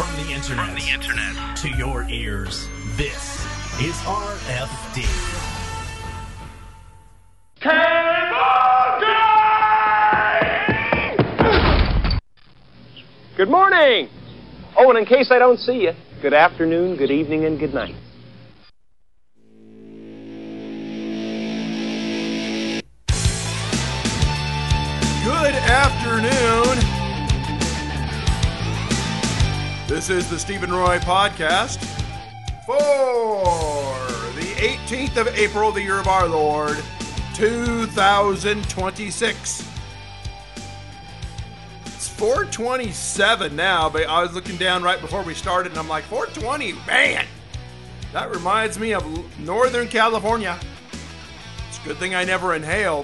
From the internet to your ears, this is RFD. Good morning! Oh, and in case I don't see you, good afternoon, good evening, and good night. Good afternoon. This is the Stephen Roy Podcast for the 18th of April, the year of our Lord, 2026. It's 4:27 now, but I was looking down right before we started, and I'm like, 4:20, man! That reminds me of Northern California. It's a good thing I never inhaled.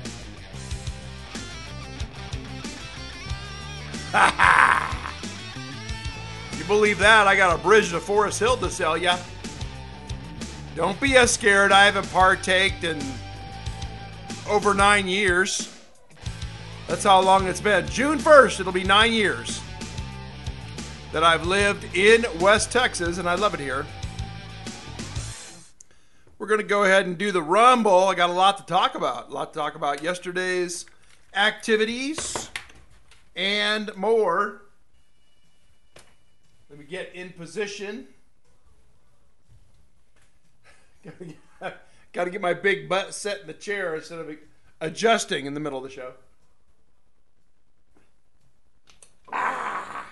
Ha ha! You believe that? I got a bridge to Forest Hill to sell ya. Don't be as scared. I haven't partaked in over 9 years. That's how long it's been. June 1st, it'll be 9 years that I've lived in West Texas, and I love it here. We're going to go ahead and do the Rumble. I got a lot to talk about. A lot to talk about yesterday's activities and more. Let me get in position. Got to get my big butt set in the chair instead of adjusting in the middle of the show. Ah.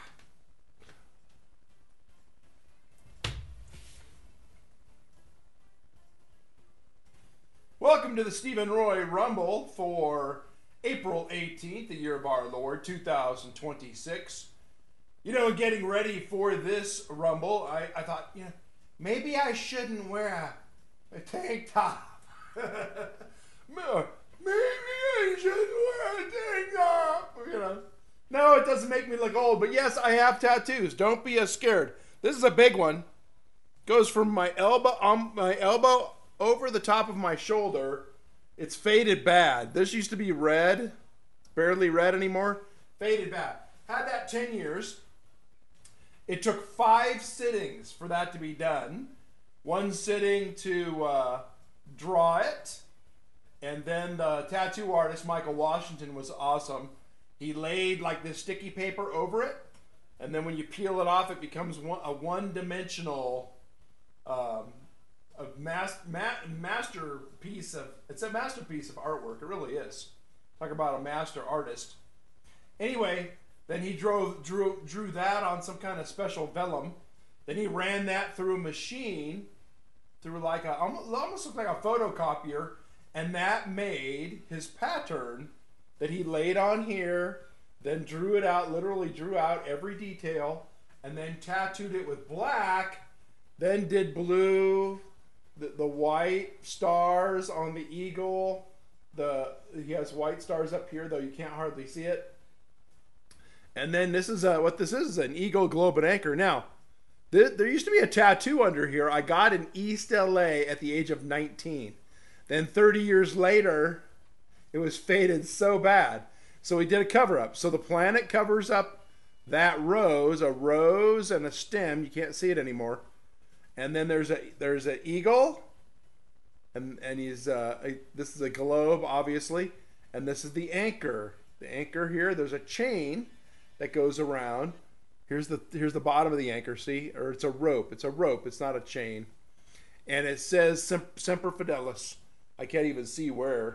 Welcome to the Stephen Roy Rumble for April 18th, the year of our Lord, 2026. You know, getting ready for this Rumble, I thought, maybe I shouldn't wear a tank top. Maybe I shouldn't wear a tank top, No, it doesn't make me look old, but yes, I have tattoos. Don't be as scared. This is a big one. Goes from my elbow over the top of my shoulder. It's faded bad. This used to be red. It's barely red anymore. Faded bad. Had that 10 years. It took 5 sittings for that to be done. 1 sitting to draw it. And then the tattoo artist, Michael Washington, was awesome. He laid like this sticky paper over it. And then when you peel it off, it becomes a one-dimensional masterpiece of, it's a masterpiece of artwork. It really is. Talk about a master artist. Anyway, then he drew that on some kind of special vellum. Then he ran that through a machine, through like almost looked like a photocopier, and that made his pattern that he laid on here, then drew it out, literally drew out every detail, and then tattooed it with black, then did blue, the white stars on the eagle. He has white stars up here, though you can't hardly see it. And then this is what this is an eagle, globe, and anchor. Now, there used to be a tattoo under here I got in East LA at the age of 19. Then 30 years later, it was faded so bad. So we did a cover-up. So the planet covers up that rose, a rose and a stem. You can't see it anymore. And then there's an eagle, and he's this is a globe, obviously, and this is the anchor. The anchor here. There's a chain that goes around. Here's the bottom of the anchor. See, or it's a rope. It's a rope. It's not a chain. And it says Semper Fidelis. I can't even see where.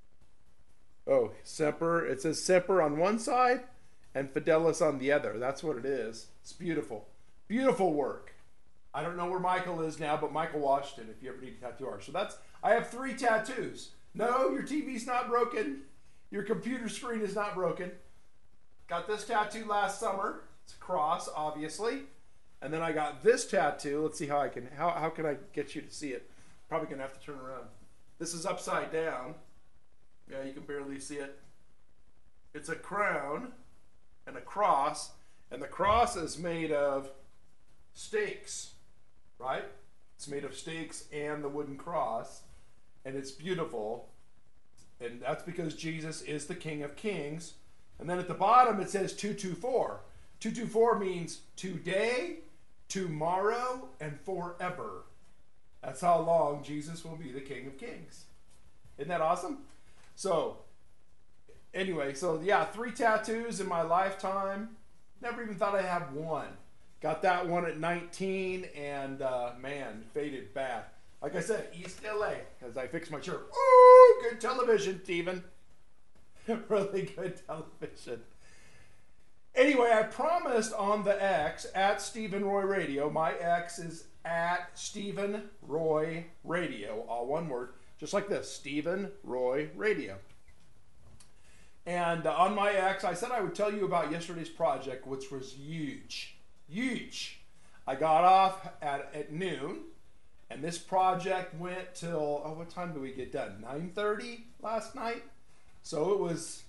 Oh, Semper. It says Semper on one side and Fidelis on the other. That's what it is. It's beautiful. Beautiful work. I don't know where Michael is now, but Michael Washington, if you ever need a tattoo artist. So I have 3 tattoos. No, your TV's not broken. Your computer screen is not broken. Got this tattoo last summer. It's a cross, obviously. And then I got this tattoo. Let's see how can I get you to see it? Probably gonna have to turn around. This is upside down. Yeah, you can barely see it. It's a crown and a cross, and the cross is made of stakes, right? It's made of stakes and the wooden cross, and it's beautiful. And that's because Jesus is the King of Kings. And then at the bottom it says 224. 224 means today, tomorrow, and forever. That's how long Jesus will be the King of Kings. Isn't that awesome? So, anyway, so yeah, 3 tattoos in my lifetime. Never even thought I'd have one. Got that one at 19, and man, faded bad. Like I said, East LA, as I fix my shirt. Ooh, good television, Steven. Really good television. Anyway, I promised on the X at Stephen Roy Radio. My X is at Stephen Roy Radio, all one word, just like this, Stephen Roy Radio. And on my X, I said I would tell you about yesterday's project, which was huge, huge. I got off at noon, and this project went till, oh, what time did we get done? 9:30 last night. So it was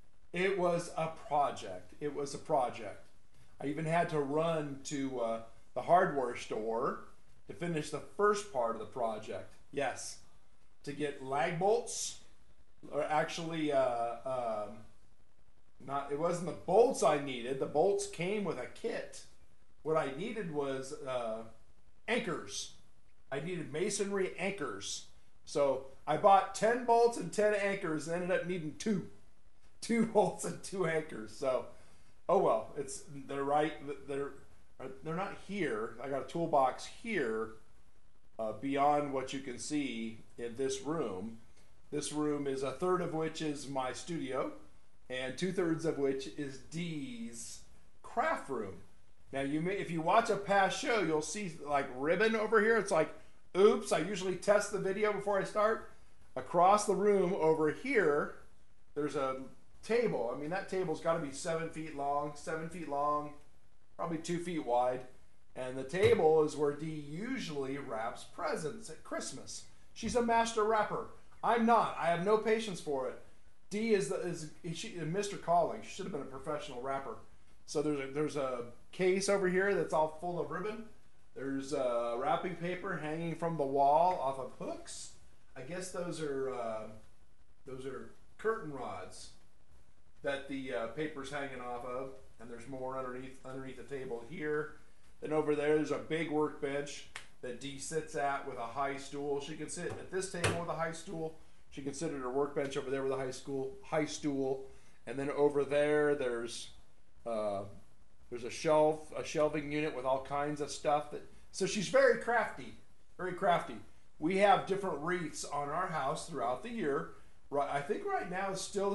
a project. It was a project. I even had to run to the hardware store to finish the first part of the project. Yes, to get lag bolts, or actually, it wasn't the bolts I needed. The bolts came with a kit. What I needed was anchors. I needed masonry anchors. So I bought 10 bolts and 10 anchors and ended up needing 2 bolts and 2 anchors. So, oh well, they're not here. I got a toolbox here beyond what you can see in this room. This room is a third of which is my studio, and 2/3 of which is Dee's craft room. Now, if you watch a past show, you'll see like ribbon over here. It's like, oops, I usually test the video before I start. Across the room over here, there's a table. I mean, that table's got to be 7 feet long, probably 2 feet wide. And the table is where Dee usually wraps presents at Christmas. She's a master wrapper. I'm not. I have no patience for it. Dee is Mr. Calling. She should have been a professional wrapper. So there's a case over here that's all full of ribbon. There's wrapping paper hanging from the wall off of hooks. I guess those are curtain rods that the paper's hanging off of. And there's more underneath the table here. Then over there's a big workbench that Dee sits at with a high stool. She can sit at this table with a high stool. She can sit at her workbench over there with a high stool. And then over there there's a shelving unit with all kinds of stuff. So she's very crafty, very crafty. We have different wreaths on our house throughout the year. Right, I think right now is still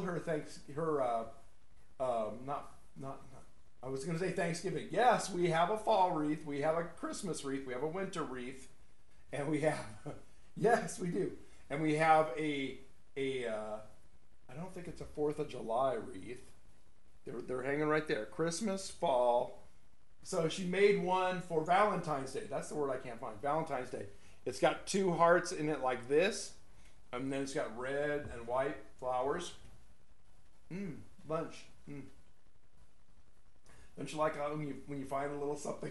I was going to say Thanksgiving. Yes, we have a fall wreath, we have a Christmas wreath, we have a winter wreath, and we have, yes, we do. And we have I don't think it's a 4th of July wreath. They're hanging right there. Christmas, fall. So she made one for Valentine's Day. That's the word I can't find. Valentine's Day. It's got 2 hearts in it like this. And then it's got red and white flowers. Lunch. Don't you like when you find a little something?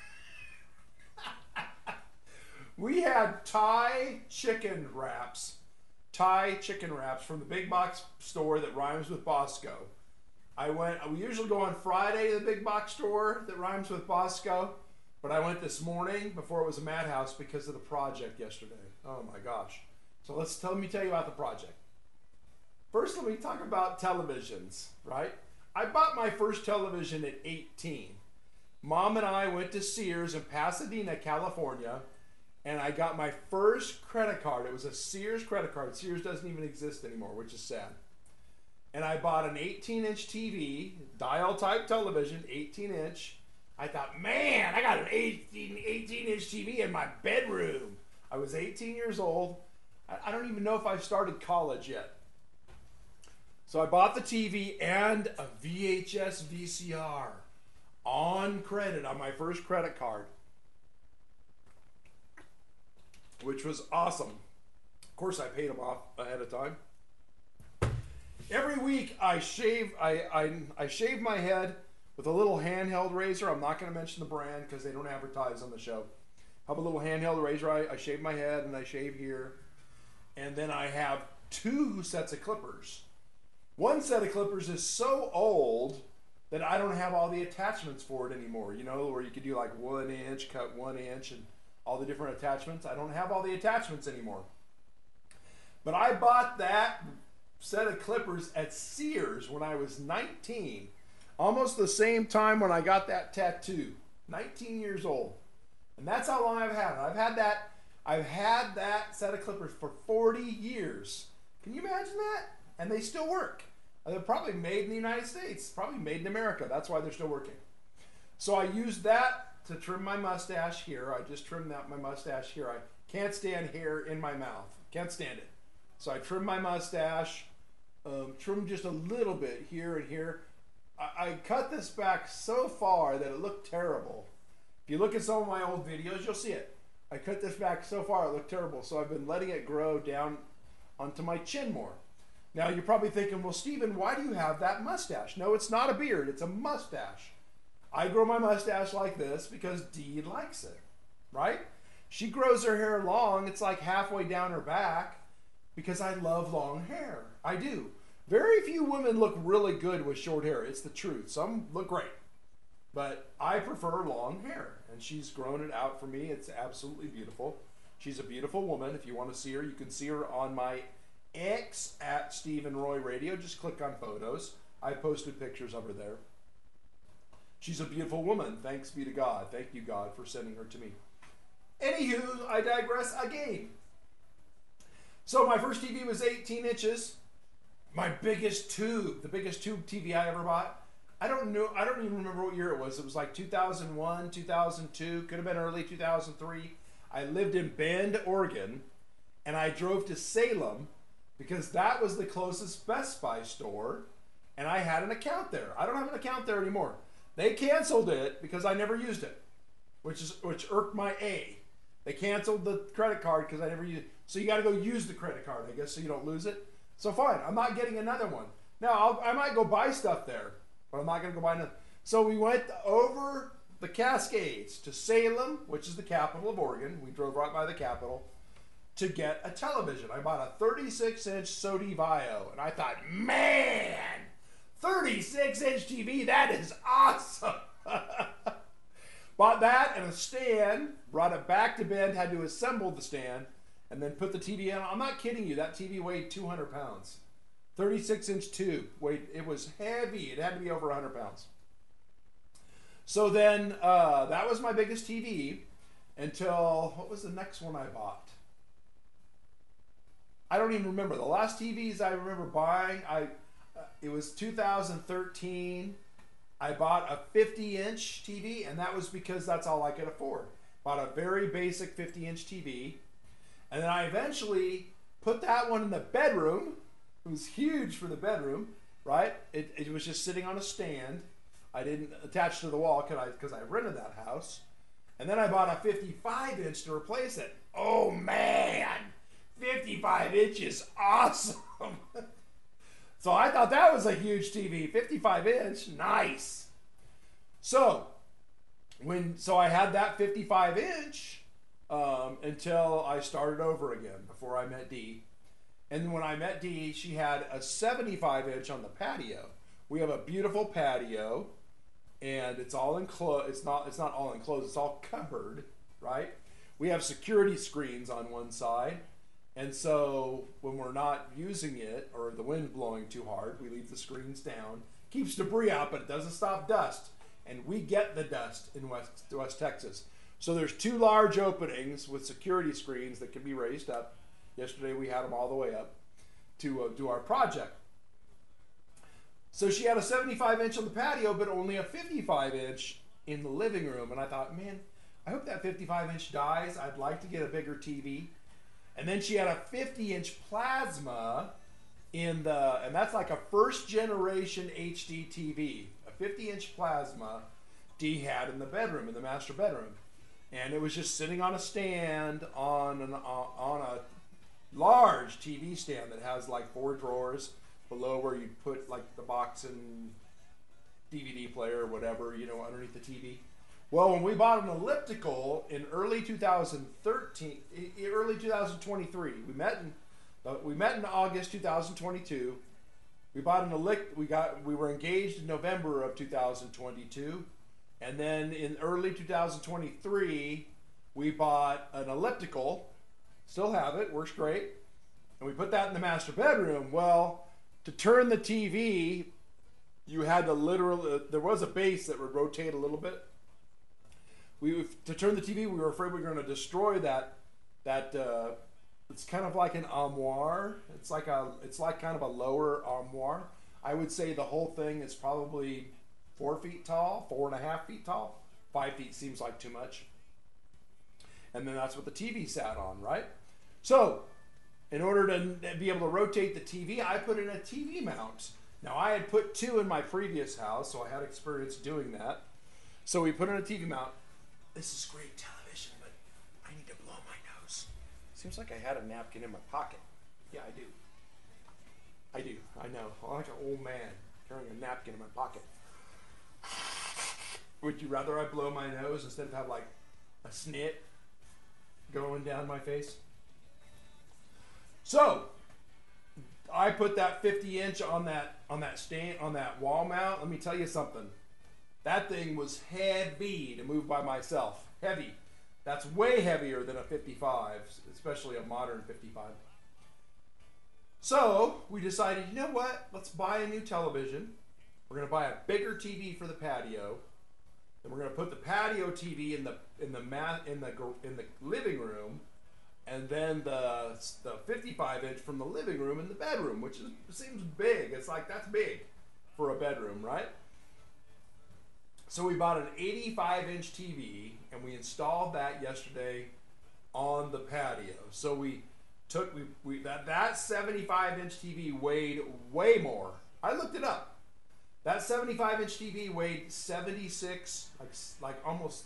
We had Thai chicken wraps from the big box store that rhymes with Bosco. We usually go on Friday to the big box store that rhymes with Bosco, but I went this morning before it was a madhouse because of the project yesterday. Oh my gosh. So let me tell you about the project. First, let me talk about televisions, right? I bought my first television at 18. Mom and I went to Sears in Pasadena, California, and I got my first credit card. It was a Sears credit card. Sears doesn't even exist anymore, which is sad. And I bought an 18-inch TV, dial-type television, 18-inch. I thought, man, I got an 18-inch TV in my bedroom. I was 18 years old. I don't even know if I started college yet. So I bought the TV and a VHS VCR on credit on my first credit card, which was awesome. Of course, I paid them off ahead of time. Every week I shave my head with a little handheld razor. I'm not going to mention the brand because they don't advertise on the show. I have a little handheld razor. I shave my head and I shave here. And then I have 2 sets of clippers. One set of clippers is so old that I don't have all the attachments for it anymore. You know, where you could do like 1 inch, cut 1 inch, and all the different attachments. I don't have all the attachments anymore. But I bought that set of clippers at Sears when I was 19. Almost the same time when I got that tattoo. 19 years old. And that's how long I've had it. I've had that set of clippers for 40 years. Can you imagine that? And they still work. They're probably made in the United States. Probably made in America. That's why they're still working. So I used that to trim my mustache here. I just trimmed out my mustache here. I can't stand hair in my mouth. Can't stand it. So I trimmed my mustache. Trimmed just a little bit here and here. I cut this back so far that it looked terrible. If you look at some of my old videos, you'll see it. I cut this back so far it looked terrible. So I've been letting it grow down onto my chin more. Now you're probably thinking, well, Stephen, why do you have that mustache? No, it's not a beard. It's a mustache. I grow my mustache like this because Dee likes it, right? She grows her hair long. It's like halfway down her back because I love long hair. I do. Very few women look really good with short hair. It's the truth. Some look great. But I prefer long hair. And she's grown it out for me. It's absolutely beautiful. She's a beautiful woman. If you want to see her, you can see her on my X at Stephen Roy Radio. Just click on photos. I posted pictures of her there. She's a beautiful woman. Thanks be to God. Thank you, God, for sending her to me. Anywho, I digress again. So my first TV was 18 inches. My biggest tube, the biggest tube TV I ever bought. I don't even remember what year it was. It was like 2001, 2002, could have been early 2003. I lived in Bend, Oregon, and I drove to Salem because that was the closest Best Buy store, and I had an account there. I don't have an account there anymore. They canceled it because I never used it, which irked my A. They canceled the credit card because I never used it. So you got to go use the credit card, I guess, so you don't lose it. So fine, I'm not getting another one. Now, I might go buy stuff there, but I'm not going to go buy another. So we went over the Cascades to Salem, which is the capital of Oregon. We drove right by the capital to get a television. I bought a 36-inch Sony Vaio, and I thought, man, 36-inch TV, that is awesome. Bought that and a stand, brought it back to Bend, had to assemble the stand, and then put the TV in. I'm not kidding you, that TV weighed 200 pounds. 36-inch tube. It was heavy. It had to be over 100 pounds. So then that was my biggest TV until, what was the next one I bought? I don't even remember. The last TVs I remember buying, it was 2013. I bought a 50-inch TV, and that was because that's all I could afford. Bought a very basic 50-inch TV. And then I eventually put that one in the bedroom. It was huge for the bedroom, right? It was just sitting on a stand. I didn't attach to the wall because I rented that house. And then I bought a 55-inch to replace it. Oh, man! 55 inches, awesome! So I thought that was a huge TV. 55-inch, nice. So I had that 55-inch until I started over again before I met Dee. And when I met Dee, she had a 75-inch on the patio. We have a beautiful patio, and it's all enclosed. It's not all enclosed. It's all covered, right? We have security screens on one side, and so when we're not using it or the wind's blowing too hard, we leave the screens down. Keeps debris out, but it doesn't stop dust. And we get the dust in West Texas. So there's two large openings with security screens that can be raised up. Yesterday we had them all the way up to do our project. So she had a 75-inch on the patio, but only a 55-inch in the living room. And I thought, man, I hope that 55-inch dies. I'd like to get a bigger TV. And then she had a 50-inch plasma and that's like a first-generation HD TV. A 50-inch plasma Dee had in the bedroom, in the master bedroom. And it was just sitting on a stand on a large TV stand that has like 4 drawers below where you put like the box and DVD player or whatever, you know, underneath the TV. Well, when we bought an elliptical in early 2023, we met in August 2022, We bought we were engaged in November of 2022, and then in early 2023, we bought an elliptical. Still have it, works great. And we put that in the master bedroom. Well, to turn the TV, you had to literally, there was a base that would rotate a little bit. To turn the TV, we were afraid we were going to destroy that. It's kind of like an armoire. It's like kind of a lower armoire. I would say the whole thing is probably 4 feet tall, 4.5 feet tall. 5 feet seems like too much. And then that's what the TV sat on, right? So, in order to be able to rotate the TV, I put in a TV mount. Now, I had put 2 in my previous house, so I had experience doing that. So we put in a TV mount. This is great television, but I need to blow my nose. Seems like I had a napkin in my pocket. Yeah, I do. I know. I'm like an old man carrying a napkin in my pocket. Would you rather I blow my nose instead of have like a snit going down my face? So I put that 50-inch on that wall mount. Let me tell you something. That thing was heavy to move by myself. Heavy. That's way heavier than a 55, especially a modern 55. So we decided, you know what? Let's buy a new television. We're going to buy a bigger TV for the patio. Then we're going to put the patio TV in the living room, and then the 55-inch from the living room in the bedroom, which seems big. It's like, that's big for a bedroom, right? So we bought an 85-inch TV, and we installed that yesterday on the patio. So we took that 75-inch TV weighed way more. I looked it up. That 75-inch TV weighed 76, almost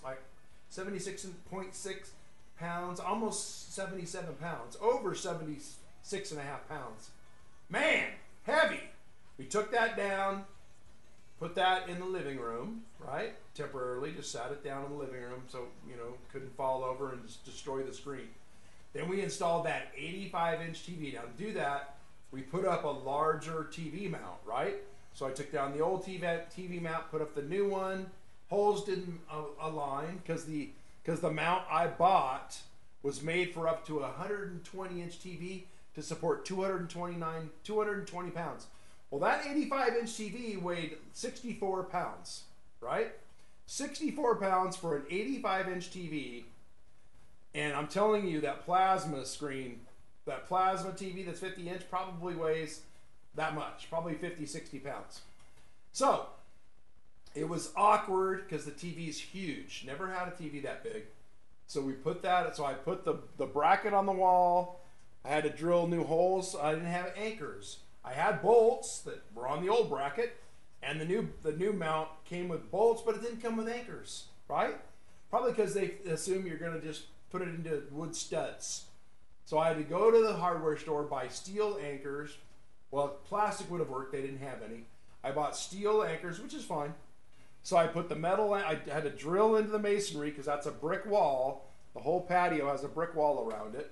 76.6 pounds, almost 77 pounds, over 76 and a half pounds. Man, heavy. We took that down, put that in the living room, right? Temporarily, just sat it down in the living room so, couldn't fall over and just destroy the screen. Then we installed that 85-inch TV. Now, to do that, we put up a larger TV mount, right? So I took down the old TV mount, put up the new one. Holes didn't align because the mount I bought was made for up to a 120-inch TV to support 220 pounds. Well, that 85-inch TV weighed 64 pounds, right? 64 pounds for an 85-inch TV. And I'm telling you, that plasma screen, that plasma TV that's 50-inch probably weighs that much, probably 50, 60 pounds. So it was awkward because the TV's huge. Never had a TV that big. So we put that, so I put the bracket on the wall. I had to drill new holes. I didn't have anchors. I had bolts that were on the old bracket, and the new mount came with bolts, but it didn't come with anchors, right? Probably because they assume you're going to just put it into wood studs. So I had to go to the hardware store, buy steel anchors. Well, plastic would have worked. They didn't have any. I bought steel anchors, which is fine. So I put the metal, I had to drill into the masonry because that's a brick wall. The whole patio has a brick wall around it.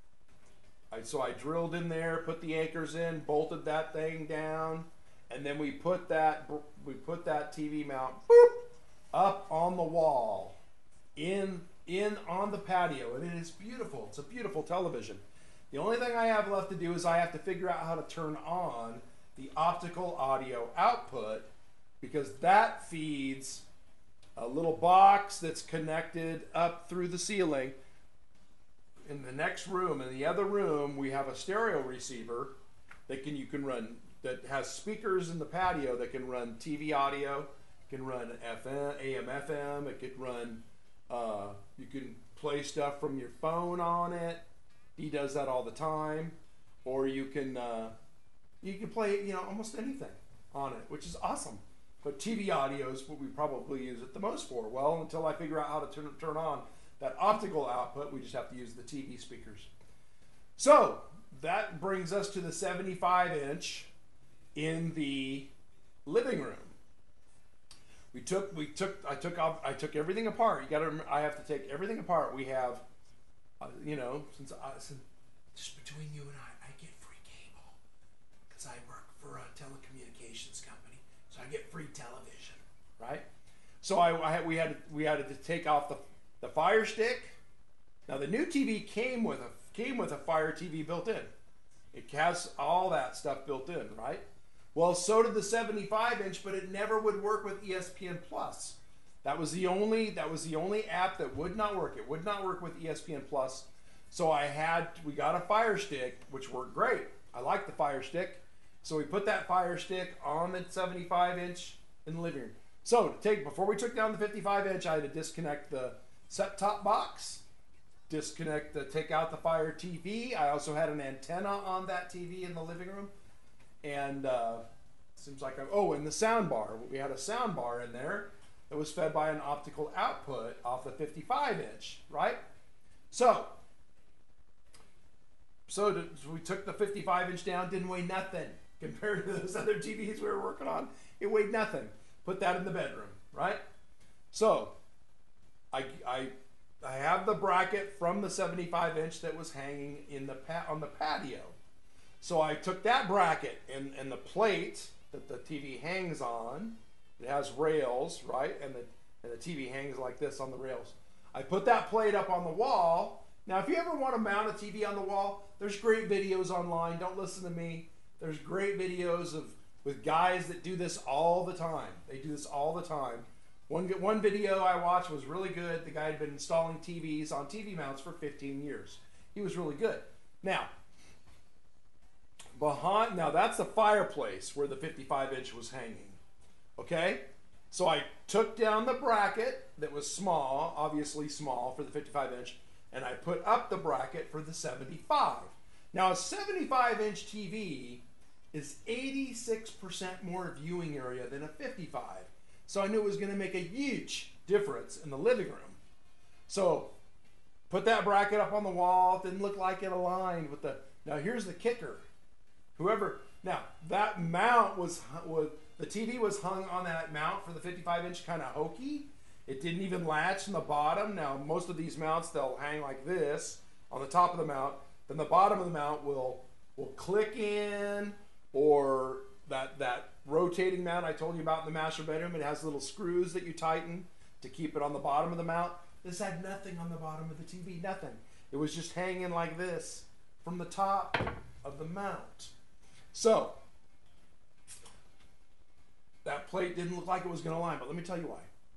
So I drilled in there, put the anchors in, bolted that thing down, and then we put that TV mount up on the wall, on the patio, and it is beautiful. It's a beautiful television. The only thing I have left to do is I have to figure out how to turn on the optical audio output, because that feeds a little box that's connected up through the ceiling. In the next room, in the other room, we have a stereo receiver that that has speakers in the patio that can run TV audio, can run FM, AM, FM. It could run. You can play stuff from your phone on it. He does that all the time. Or you can play almost anything on it, which is awesome. But TV audio is what we probably use it the most for. Well, until I figure out how to turn on that optical output, we just have to use the TV speakers. So that brings us to the 75-inch in the living room. I took everything apart. I have to take everything apart. We have, since just between you and I get free cable because I work for a telecommunications get free television, right? So we had to take off the Fire Stick. Now the new TV came with a Fire TV built in. It has all that stuff built in, right? Well, so did the 75-inch, but it never would work with ESPN Plus. That was the only app that would not work. It would not work with ESPN Plus. So we got a Fire Stick, which worked great. I like the Fire Stick. So we put that Fire Stick on the 75-inch in the living room. So before we took down the 55-inch, I had to disconnect the set-top box, take out the Fire TV. I also had an antenna on that TV in the living room. And seems like and the sound bar. We had a sound bar in there that was fed by an optical output off the 55-inch, right? So we took the 55-inch down, didn't weigh nothing compared to those other TVs we were working on. It weighed nothing. Put that in the bedroom, right? So I have the bracket from the 75-inch that was hanging on the patio. So I took that bracket and the plate that the TV hangs on. It has rails, right? And the TV hangs like this on the rails. I put that plate up on the wall. Now, if you ever want to mount a TV on the wall, there's great videos online. Don't listen to me. There's great videos with guys that do this all the time. They do this all the time. One video I watched was really good. The guy had been installing TVs on TV mounts for 15 years. He was really good. Now that's the fireplace where the 55-inch was hanging. Okay? So I took down the bracket that was small, obviously small for the 55-inch, and I put up the bracket for the 75. Now a 75-inch TV is 86% more viewing area than a 55. So I knew it was going to make a huge difference in the living room. So put that bracket up on the wall. Didn't look like it aligned with now here's the kicker. That mount the TV was hung on that mount for the 55-inch kind of hokey. It didn't even latch in the bottom. Now most of these mounts, they'll hang like this on the top of the mount. Then the bottom of the mount will click in, or that rotating mount I told you about in the master bedroom. It has little screws that you tighten to keep it on the bottom of the mount. This had nothing on the bottom of the TV, nothing. It was just hanging like this from the top of the mount. So that plate didn't look like it was going to line, but let me tell you why.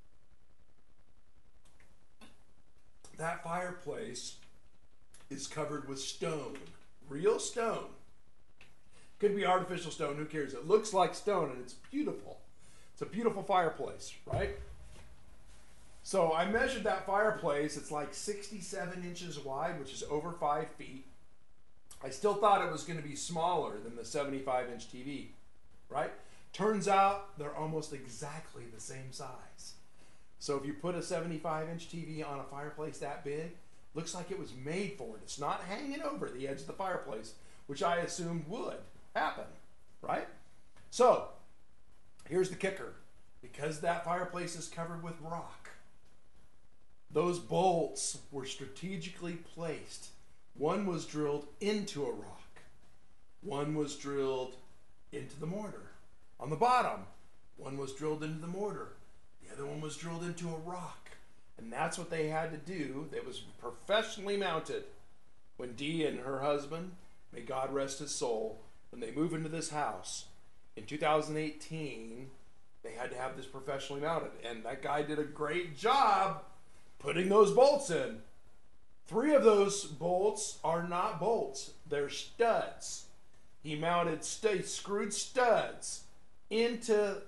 That fireplace is covered with stone, real stone. Could be artificial stone, who cares? It looks like stone and it's beautiful. It's a beautiful fireplace, right? So I measured that fireplace. It's like 67 inches wide, which is over 5 feet. I still thought it was going to be smaller than the 75-inch TV, right? Turns out they're almost exactly the same size. So if you put a 75-inch TV on a fireplace that big, looks like it was made for it. It's not hanging over the edge of the fireplace, which I assumed would happen, right? So here's the kicker. Because that fireplace is covered with rock, those bolts were strategically placed. One was drilled into a rock. One was drilled into the mortar. On the bottom, one was drilled into the mortar. The other one was drilled into a rock. And that's what they had to do. It was professionally mounted. When Dee and her husband, may God rest his soul, when they moved into this house in 2018, they had to have this professionally mounted. And that guy did a great job putting those bolts in. 3 of those bolts are not bolts. They're studs. He mounted screwed studs into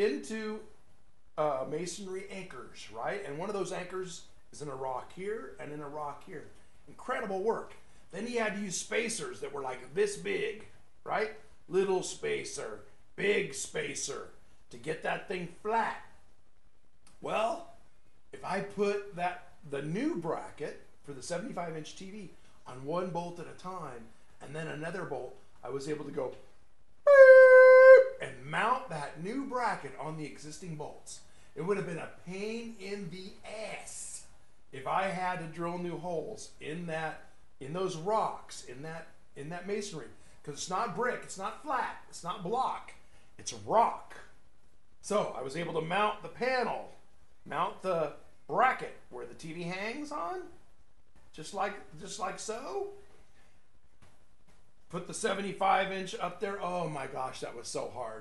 masonry anchors, right? And one of those anchors is in a rock here and in a rock here. Incredible work. Then he had to use spacers that were like this big, right? Little spacer, big spacer to get that thing flat. Well, if I put the new bracket for the 75-inch TV on one bolt at a time and then another bolt, I was able to go and mount that new bracket on the existing bolts. It would have been a pain in the ass if I had to drill new holes in those rocks, in that masonry, because it's not brick, it's not flat, it's not block, it's rock. So I was able to mount the panel, mount the bracket where the TV hangs on, just like so. Put the 75-inch up there. Oh my gosh, that was so hard.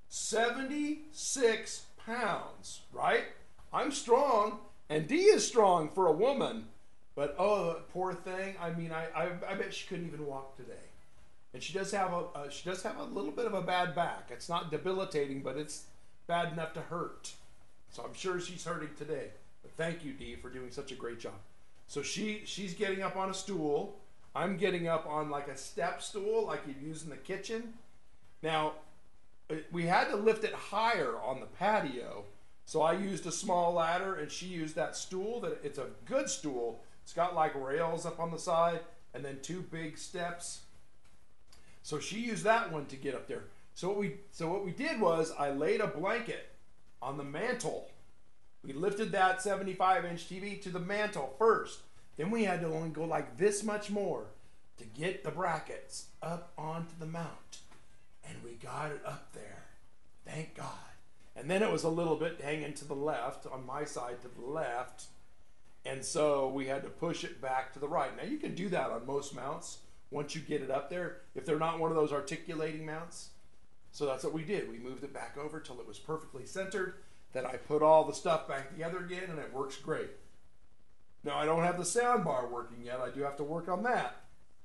76 pounds, right? I'm strong, and Dee is strong for a woman, but oh, poor thing. I mean, I bet she couldn't even walk today. And she does have a little bit of a bad back. It's not debilitating, but it's bad enough to hurt. So I'm sure she's hurting today. But thank you, Dee, for doing such a great job. So she's getting up on a stool. I'm getting up on like a step stool, like you'd use in the kitchen. Now, we had to lift it higher on the patio. So I used a small ladder, and she used that stool. It's a good stool. It's got like rails up on the side, and then 2 big steps. So she used that one to get up there. So what we did was I laid a blanket on the mantle. We lifted that 75-inch TV to the mantle first. Then we had to only go like this much more to get the brackets up onto the mount. And we got it up there. Thank God. And then it was a little bit hanging to the left, on my side to the left. And so we had to push it back to the right. Now you can do that on most mounts once you get it up there, if they're not one of those articulating mounts. So that's what we did. We moved it back over till it was perfectly centered. Then I put all the stuff back together again, and it works great. Now I don't have the sound bar working yet. I do have to work on that.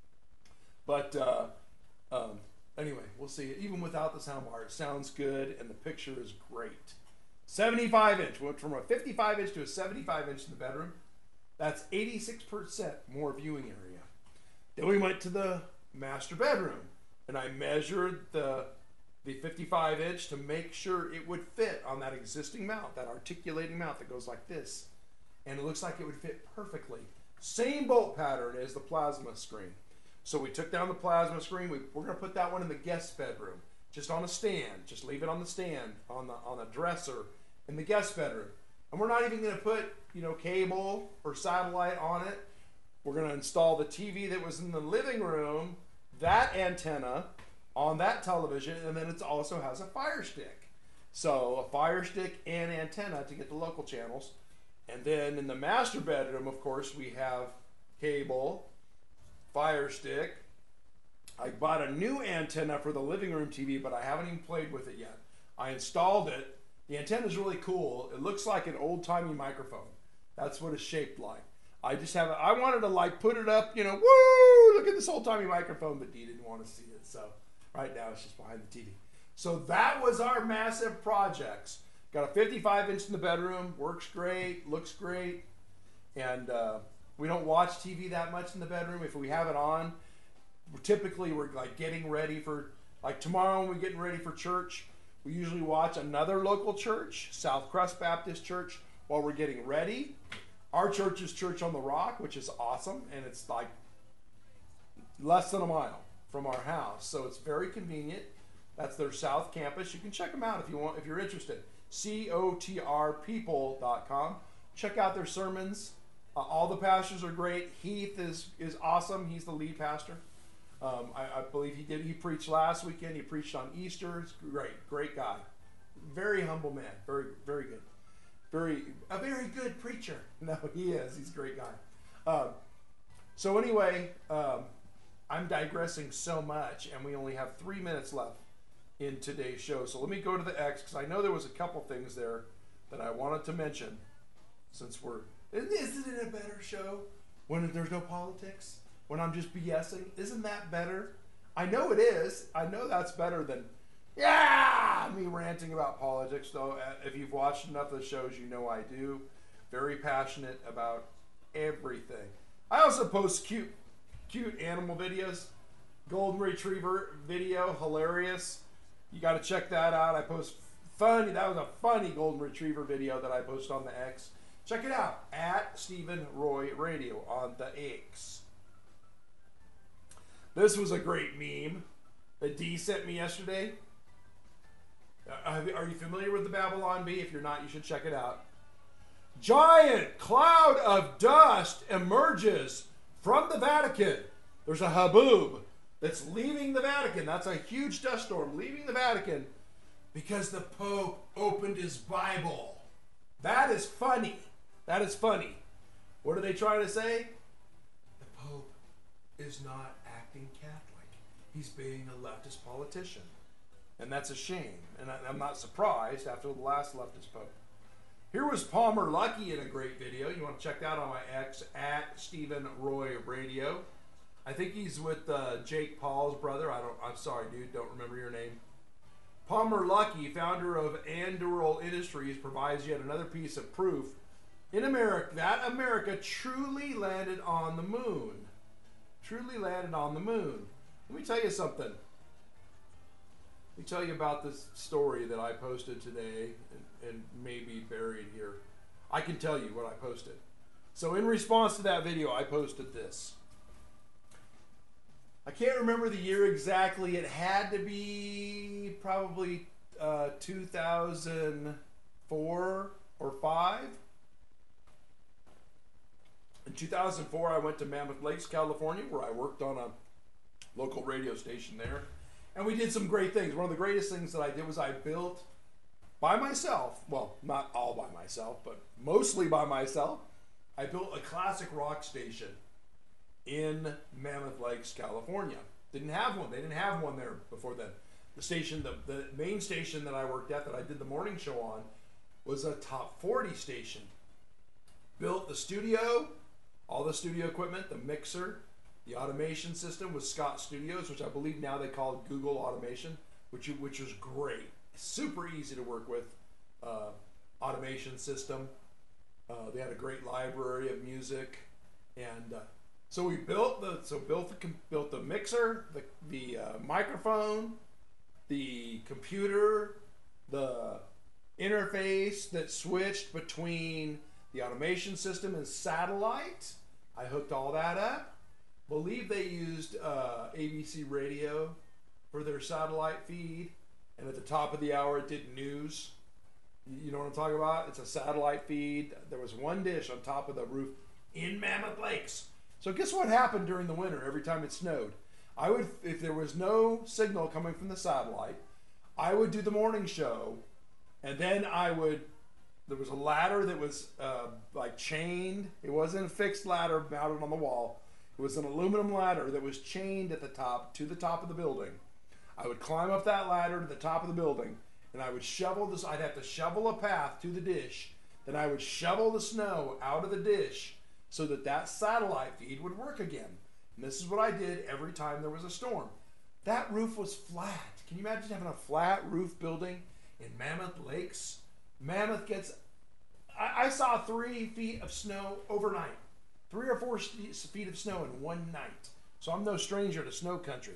But anyway, we'll see. Even without the sound bar, it sounds good, and the picture is great. 75-inch. Went from a 55-inch to a 75-inch in the bedroom. That's 86% more viewing area. Then we went to the master bedroom, and I measured the 55-inch to make sure it would fit on that existing mount, that articulating mount that goes like this. And it looks like it would fit perfectly. Same bolt pattern as the plasma screen. So we took down the plasma screen. We're going to put that one in the guest bedroom, just on a stand. Just leave it on the stand, on a dresser in the guest bedroom. And we're not even going to put, cable or satellite on it. We're going to install the TV that was in the living room, that antenna on that television, and then it also has a Fire Stick. So a Fire Stick and antenna to get the local channels. And then in the master bedroom, of course, we have cable, Fire Stick. I bought a new antenna for the living room TV, but I haven't even played with it yet. I installed it. The antenna is really cool. It looks like an old-timey microphone. That's what it's shaped like. I just have it. I wanted to put it up, woo, look at this old-timey microphone, but Dee didn't want to see it. So right now it's just behind the TV. So that was our massive projects. Got a 55-inch in the bedroom, works great, looks great, and we don't watch TV that much in the bedroom. If we have it on, we're like getting ready for, like tomorrow when we're getting ready for church, we usually watch another local church, South Crest Baptist Church, while we're getting ready. Our church is Church on the Rock, which is awesome, and it's like less than a mile from our house, so it's very convenient. That's their South Campus. You can check them out if you want, if you're interested. cotrpeople.com. Check out their sermons. All the pastors are great. Heath is awesome. He's the lead pastor. I believe he preached last weekend. He preached on Easter. It's great guy. Very humble man. Very, very good. A very good preacher. No, he is. He's a great guy. So anyway, I'm digressing so much, and we only have 3 minutes left in today's show. So let me go to the X, because I know there was a couple things there that I wanted to mention. Since isn't it a better show when there's no politics? When I'm just BSing? Isn't that better? I know it is. I know that's better than, me ranting about politics, though. If you've watched enough of the shows, you know I do. Very passionate about everything. I also post cute animal videos. Golden Retriever video, hilarious. You got to check that out. I post funny. That was a funny Golden Retriever video that I posted on the X. Check it out at Stephen Roy Radio on the X. This was a great meme that Dee sent me yesterday. Are you familiar with the Babylon Bee? If you're not, you should check it out. Giant cloud of dust emerges from the Vatican. There's a haboob that's leaving the Vatican. That's a huge dust storm leaving the Vatican. because the Pope opened his Bible. That is funny. That is funny. What are they trying to say? The Pope is not acting Catholic. He's being a leftist politician. And that's a shame. And I'm not surprised after the last leftist Pope. Here was Palmer Luckey in a great video. You want to check that out on my X, at Stephen Roy Radio. I think he's with Jake Paul's brother. I'm sorry, dude. Don't remember your name. Palmer Luckey, founder of Anduril Industries, provides yet another piece of proof in America that America truly landed on the moon. Truly landed on the moon. Let me tell you something. Let me tell you about this story that I posted today and maybe buried here. I can tell you what I posted. So in response to that video, I posted this. I can't remember the year exactly. It had to be probably 2004 or 5. In 2004, I went to Mammoth Lakes, California, where I worked on a local radio station there. And we did some great things. One of the greatest things that I did was I built by myself, well, not all by myself, but mostly by myself, I built a classic rock station in Mammoth Lakes, California. Didn't have one. They didn't have one there before then. The station, the main station that I worked at, that I did the morning show on, was a top 40 station. Built the studio, all the studio equipment, the mixer, the automation system was Scott Studios, which I believe now they call it Google Automation, which was great. Super easy to work with. Automation system. They had a great library of music, and so we built the mixer, the microphone, the computer, the interface that switched between the automation system and satellite. I hooked all that up. Believe they used ABC radio for their satellite feed, and at the top of the hour it did news. You know what I'm talking about? It's a satellite feed. There was one dish on top of the roof in Mammoth Lakes. So guess what happened during the winter every time it snowed? I would, if there was no signal coming from the satellite, I would do the morning show, and then there was a ladder that was like chained. It wasn't a fixed ladder mounted on the wall. It was an aluminum ladder that was chained at the top to the top of the building. I would climb up that ladder to the top of the building, and I would shovel this. I'd have to shovel a path to the dish. Then I would shovel the snow out of the dish so that satellite feed would work again. And this is what I did every time there was a storm. That roof was flat. Can you imagine having a flat roof building in Mammoth Lakes? Mammoth gets, I saw 3 feet of snow overnight. 3 or 4 feet of snow in one night. So I'm no stranger to snow country.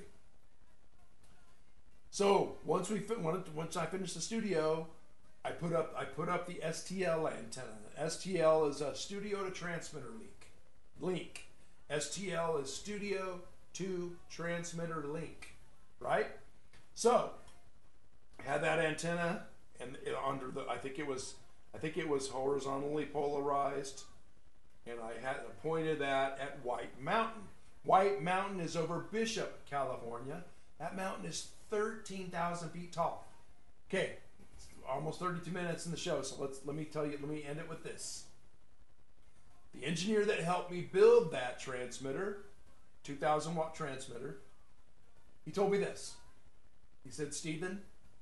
So once I finished the studio, I put up the STL antenna. STL is a studio to transmitter link. STL is studio to transmitter link, right? So I had that antenna, and I think it was horizontally polarized, and I had pointed that at White Mountain. White Mountain is over Bishop, California. That mountain is 13,000 feet tall. Okay, it's almost 32 minutes in the show, so let me end it with this. The engineer that helped me build that transmitter, 2,000 watt transmitter, he told me this. He said, Stephen,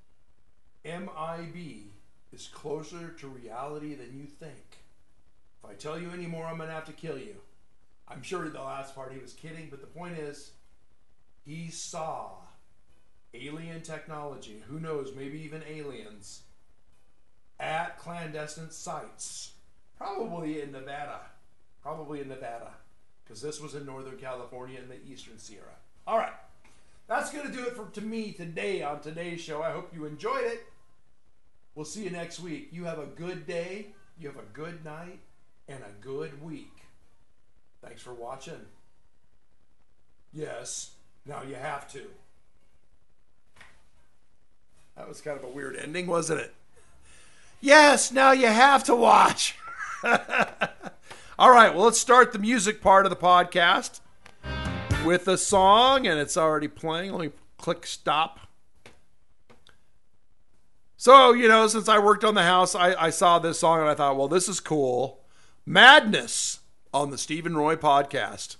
MIB is closer to reality than you think. If I tell you any more, I'm going to have to kill you. I'm sure the last part he was kidding, but the point is, he saw alien technology, who knows, maybe even aliens, at clandestine sites, probably in Nevada, because this was in Northern California in the Eastern Sierra. All right, that's going to do it to me today on today's show. I hope you enjoyed it. We'll see you next week. You have a good day, you have a good night, and a good week. Thanks for watching. Yes, now you have to. That was kind of a weird ending, wasn't it? Yes, now you have to watch. All right, well, let's start the music part of the podcast with a song, and it's already playing. Let me click stop. So, since I worked on the house, I saw this song and I thought, well, this is cool. Madness on the Stephen Roy Podcast.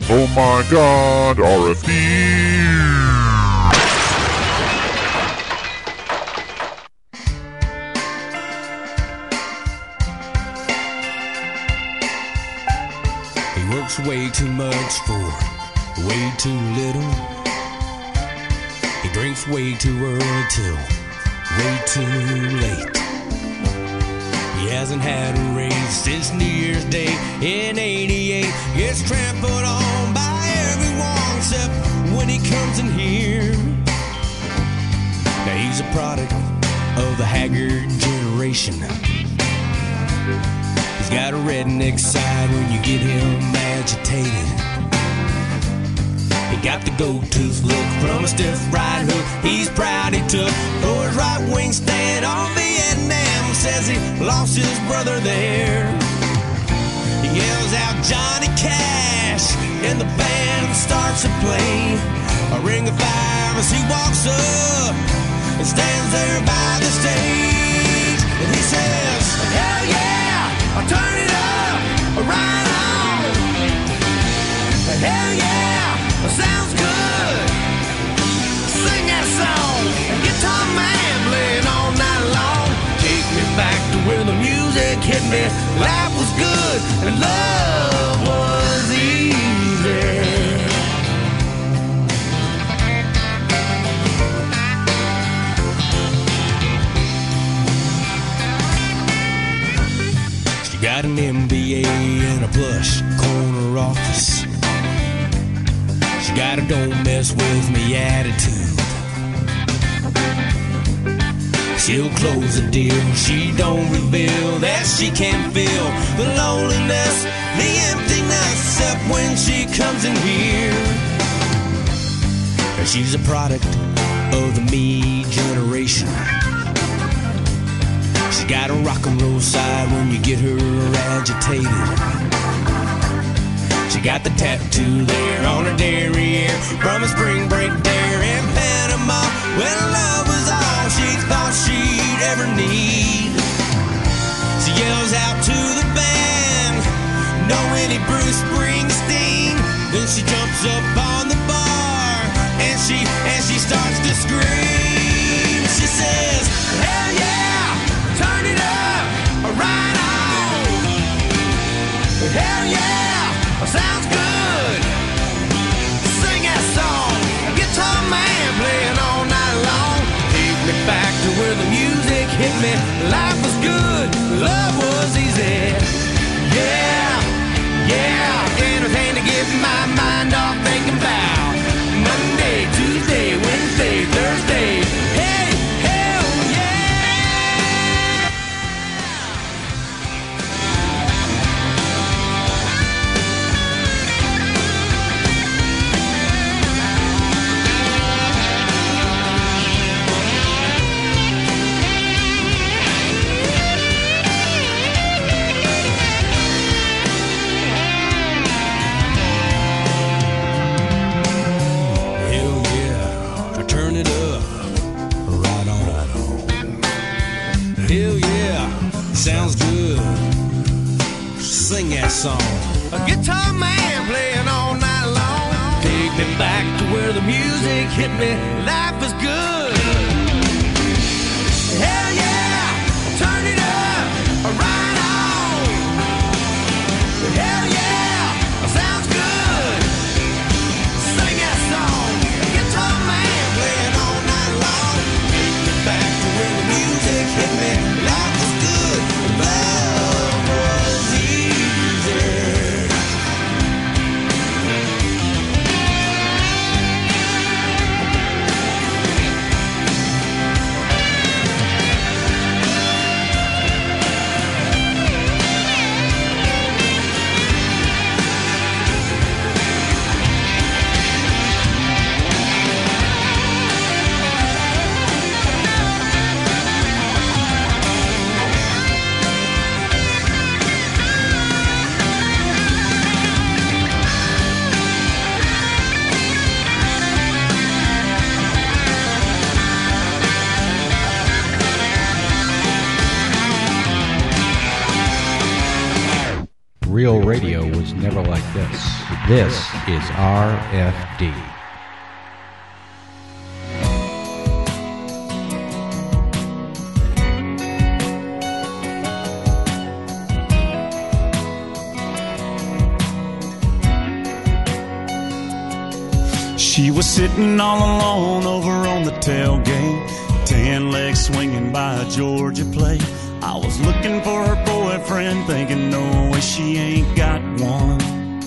Oh my God, RFD! He works way too much for way too little. He drinks way too early till way too late. He hasn't had a raise since New Year's Day in '88. Gets trampled on by everyone except when he comes in here. Now he's a product of the haggard generation. He's got a redneck side when you get him agitated. He got the gold-tooth look from a stiff right hook he's proud he took for his right wing stand on Vietnam. Says he lost his brother there. He yells out Johnny Cash and the band starts to play a ring of fire as he walks up and stands there by the stage. And he says, hell yeah, I'll turn it up, right on. Hell yeah, sounds good. Sing that song, guitar man playing all night long. Take me back to where the music hit me. Life was good and love was easy. She got an MBA and a plush corner office. She got a don't mess with me attitude. She'll close the deal, she don't reveal that she can feel the loneliness, the emptiness, except when she comes in here. And she's a product of the me generation. She's got a rock and roll side when you get her agitated. She got the tattoo there on her derriere from a spring break there in Panama when love was all she thought she'd ever need. She yells out to the band, "No any Bruce Springsteen." Then she jumps up on the bar and she starts to scream. She says, hell yeah, turn it up, right on. Hell yeah, sounds good. Sing that song, guitar man playing all night long. Take me back to where the music hit me. Life was good, love was easy. Yeah, yeah, anything to get my mind off thinking about Monday, Tuesday, Wednesday, Thursday. Hey, hell yeah. Hell yeah, sounds good. Sing that song. A guitar man playing all night long. Take me back to where the music hit me. Life was good. Hell yeah, turn it up, right on. Hell yeah, sounds good. Sing that song. A guitar man playing all night long. Take me back to where the music hit me. Life was good. Love was easy. real radio was never like this. This is RFD. She was sitting all alone over on the tailgate, tan legs swinging by a Georgia plate. I was looking for her boyfriend, thinking no way she ain't got one.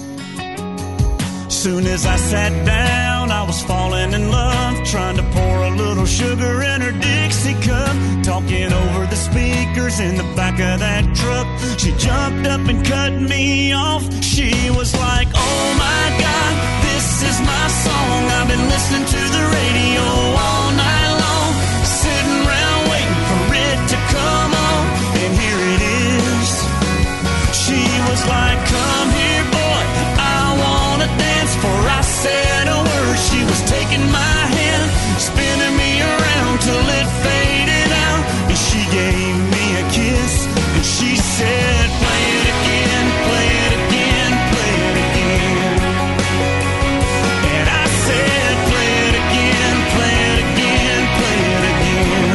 Soon as I sat down, I was falling in love, trying to pour a little sugar in her Dixie cup, talking over the speakers in the back of that truck. She jumped up and cut me off. She was like, oh my God, this is my song. I've been listening to the radio all night long, sitting around waiting for it to come on, and here it is. She was like, come here boy, I wanna dance. For I said a word, she was taking my hand, spinning me around till it faded out, and she gave me a kiss, and she said, play it again, play it again, play it again. And I said, play it again, play it again, play it again.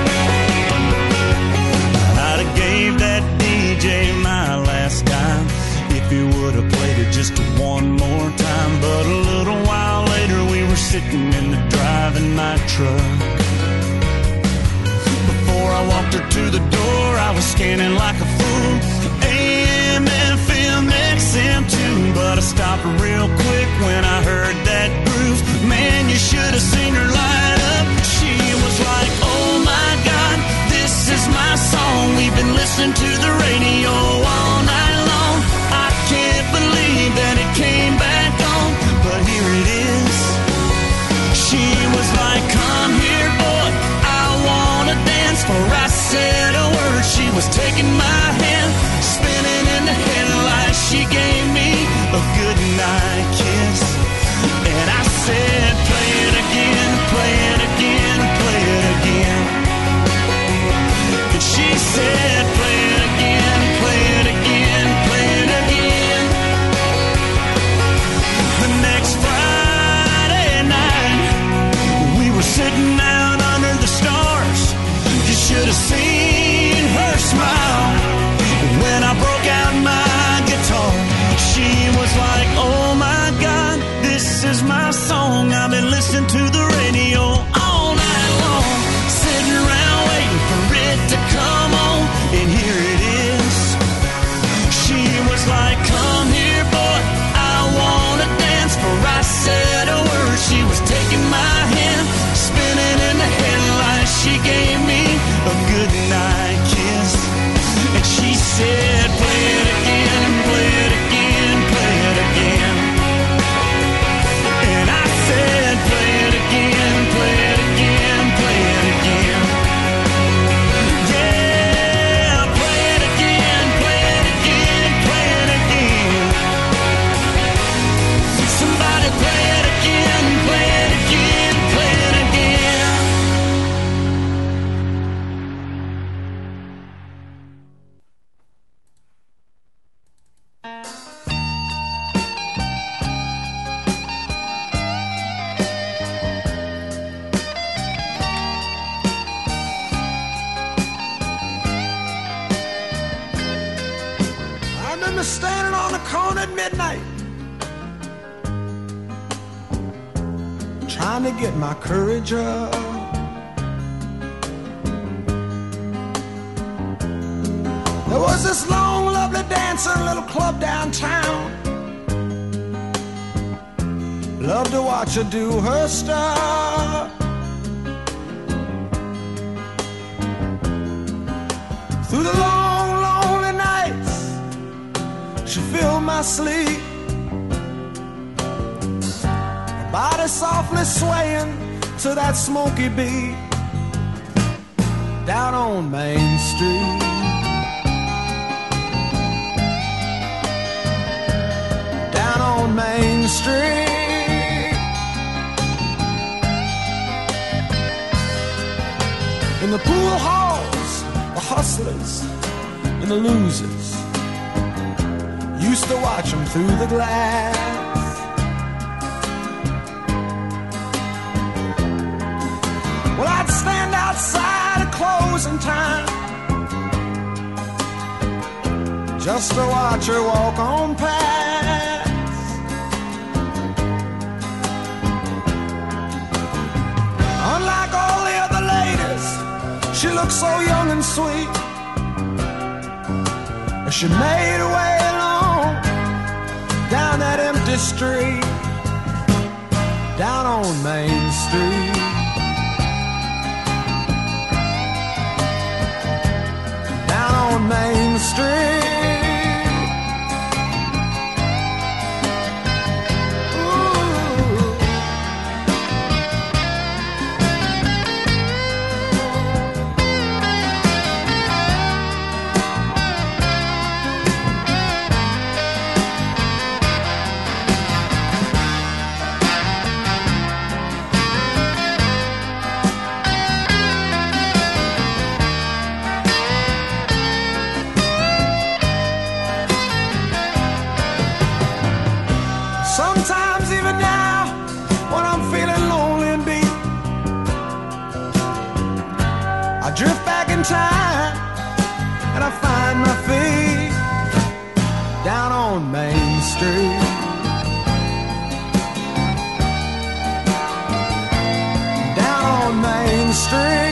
I'd have gave that DJ my last dime if he would have played it just one more time. But a little while later we were sitting in the driving my truck. Before I walked her to the door, I was scanning like a fool, AM, FM, XM too. But I stopped real quick when I heard that groove. Man, you should have seen her light up. She was like, oh my God, this is my song. We've been listening to the radio all night long. I can't believe that it came back on, but here it is. She was like, come here boy, I wanna dance. For I said a word, she was taking my hand, spinning in the headlights. She gave me a good night kiss, and I said, play it again, play it again, play it again. And she said, play it again, play it again, play it again. The next Friday night, we were sitting out under the stars. You should have seen her smile when I broke out my guitar. She was like, oh my God, this is my song. I've been listening to the radio all night long, sitting around waiting for it to come on, and here it is. She was like, come here boy, I wanna dance. For I said a word, she was taking my hand, spinning in the headlights. She gave me a good night kiss, and she said, play it again, play it again, play it again. And I said, play it again, play it again, play it again. Yeah, play it again, play it again, play it again. Somebody play it again, play it again, play it again. I remember standing on the corner at midnight, trying to get my courage up. There was this long, lovely dancing little club downtown. Loved to watch her do her stuff. Through the long, lonely nights, she filled my sleep. Her body softly swaying to that smoky beat. Down on Main Street, down on Main Street. In the pool halls, the hustlers and the losers used to watch them through the glass. Well, I'd stand outside at closing time just to watch her walk on past. Unlike all the other ladies, she looked so young and sweet. She made her way along down that empty street, down on Main Street. Down on Main Street. Sometimes even now, when I'm feeling lonely and beat, I drift back in time and I find my feet down on Main Street. Down on Main Street.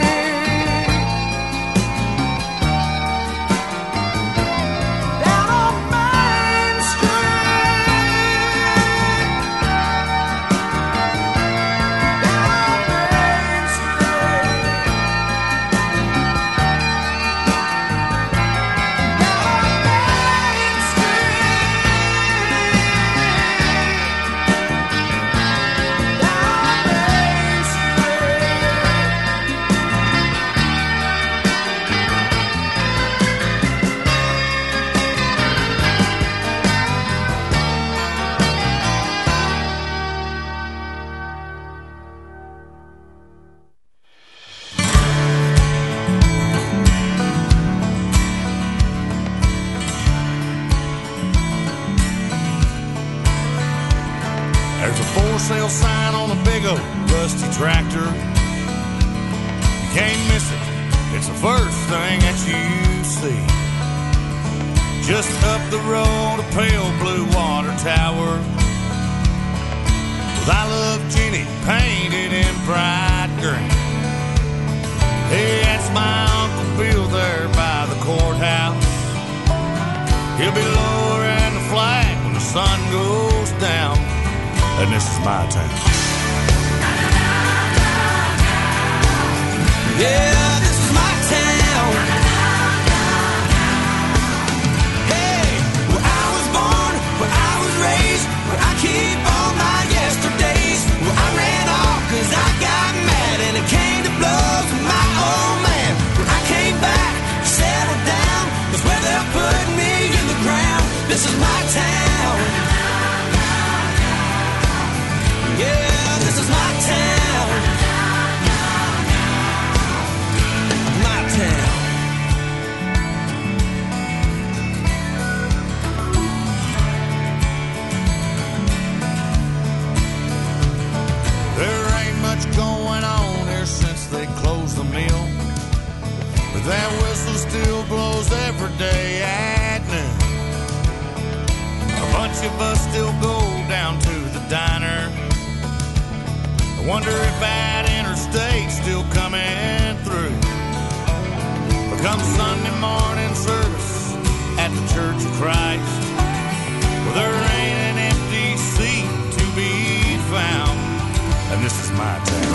There's a for sale sign on a big old rusty tractor. You can't miss it, it's the first thing that you see. Just up the road, a pale blue water tower with I Love Jenny painted in bright green. Hey, that's my Uncle Bill there by the courthouse. He'll be lowering the flag when the sun goes down. And this is my town. Yeah, this is my town. Hey, where I was born, where I was raised, where I keep all my yesterdays, where I ran off cause I got mad and it came to blows with my old man. Where I came back, settled down, that's where they're putting me in the ground. This is my town. Yeah, this is my town. My town. There ain't much going on here since they closed the mill, but that whistle still blows every day at noon. A bunch of us still go down to the diner. I wonder if that interstate's still coming through. But come Sunday morning service at the Church of Christ, well, there ain't an empty seat to be found. And this is my town.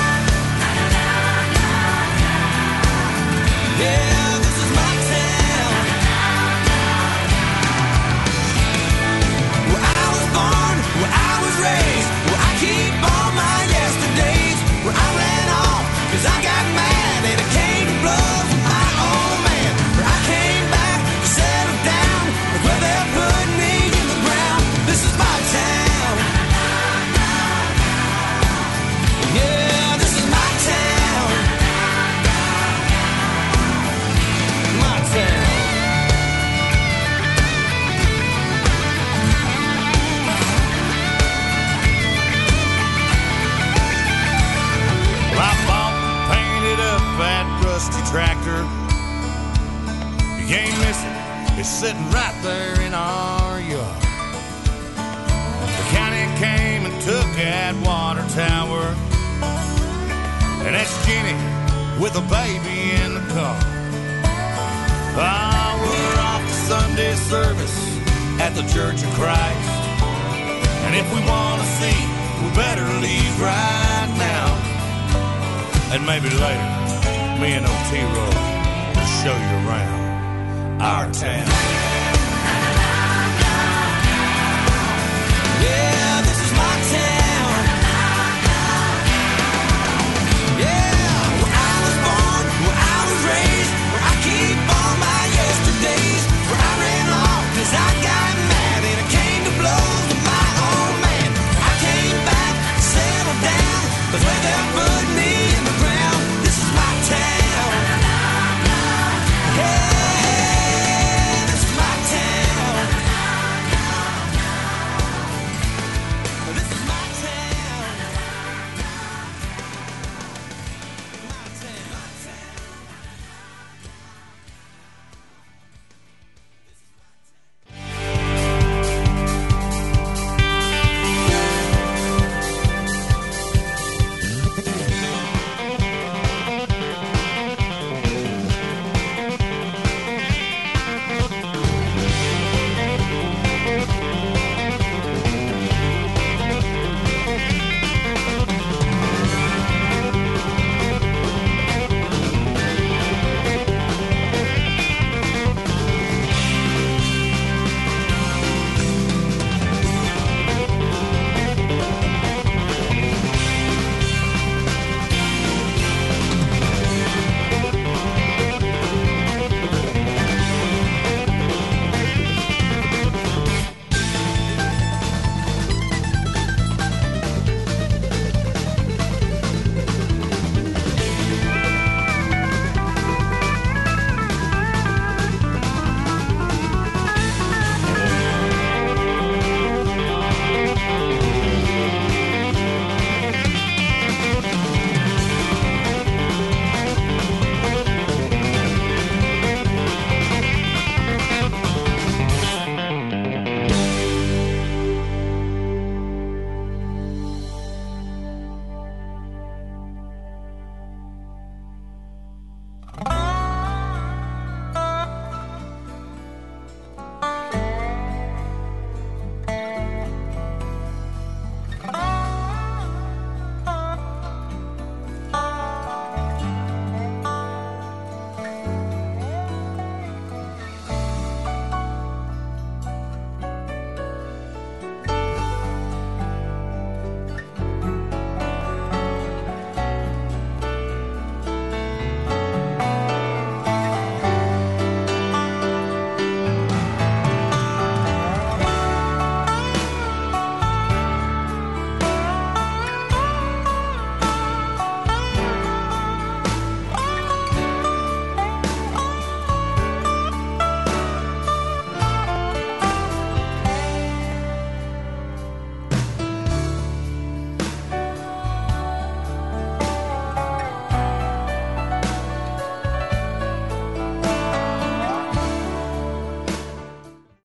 Yeah, this is my town. Where I was born, where I was raised, where I keep all my yesterdays, where I ran off cause I got mad and it came to blows with my old man. Where I came can't miss it. It's sitting right there in our yard. The county came and took that water tower, and that's Jenny with a baby in the car. Ah, we're off to Sunday service at the Church of Christ, and if we want to see, we better leave right now. And maybe later, me and O.T. Roll will show you around our town.